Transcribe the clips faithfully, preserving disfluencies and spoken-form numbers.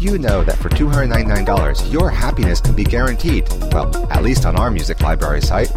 you know that for two hundred ninety-nine dollars, your happiness can be guaranteed? Well, at least on our music library site.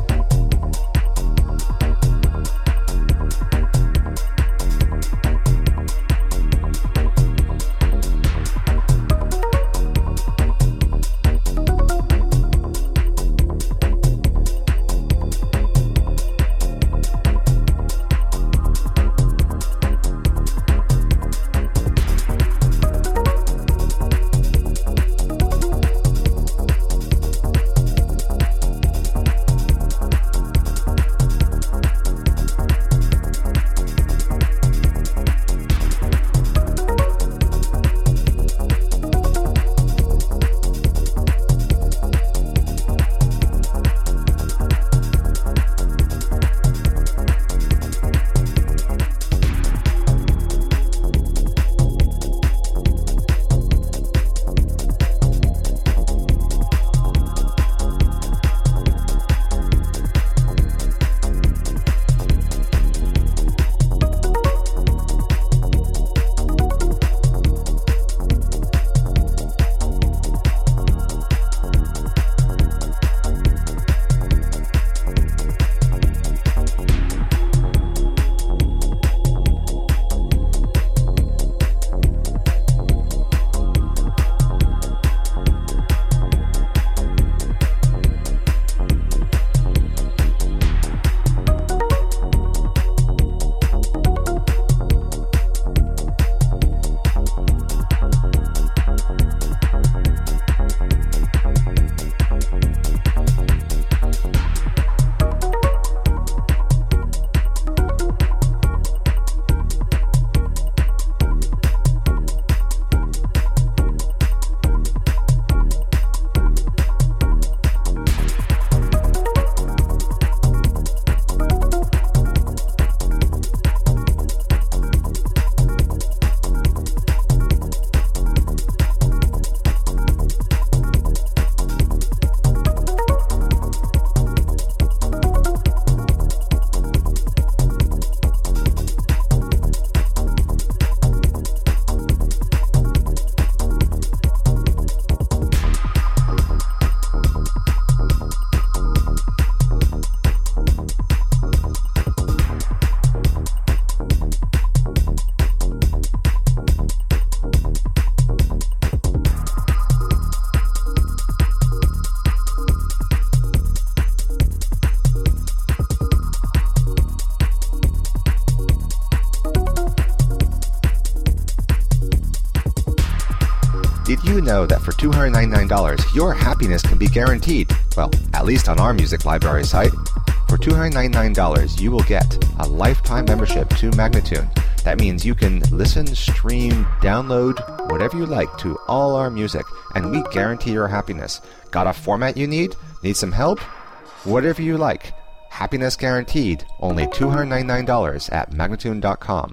Did you know that for two hundred ninety-nine dollars, your happiness can be guaranteed? Well, at least on our music library site. For two hundred ninety-nine dollars, you will get a lifetime membership to Magnatune. That means you can listen, stream, download, whatever you like to all our music, and we guarantee your happiness. Got a format you need? Need some help? Whatever you like. Happiness guaranteed. Only two hundred ninety-nine dollars at Magnatune dot com.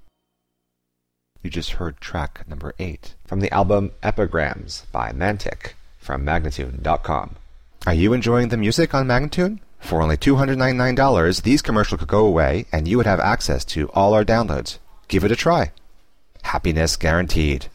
You just heard track number eight from the album Epigrams by Mantic from Magnatune dot com. Are you enjoying the music on Magnatune? For only two hundred ninety-nine dollars, these commercials could go away and you would have access to all our downloads. Give it a try. Happiness guaranteed.